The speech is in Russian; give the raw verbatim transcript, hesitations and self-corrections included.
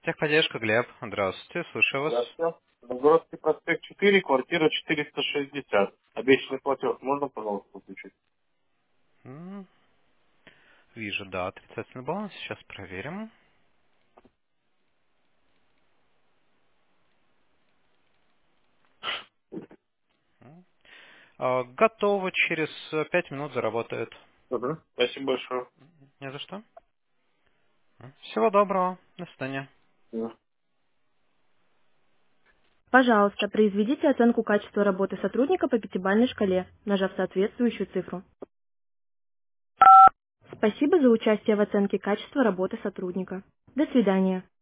Техподдержка, Глеб. Здравствуйте, слушаю вас. Здравствуйте. Новгородский проспект четыре, квартира четыреста шестьдесят. Обещанный платеж можно, пожалуйста, включить? М, Вижу, да, отрицательный баланс. Сейчас проверим. М. А, Готово. Через э, пять минут заработает. Угу. Спасибо большое. Не за что. М. Всего доброго. До свидания. Да. Пожалуйста, произведите оценку качества работы сотрудника по пятибалльной шкале, нажав соответствующую цифру. Спасибо за участие в оценке качества работы сотрудника. До свидания.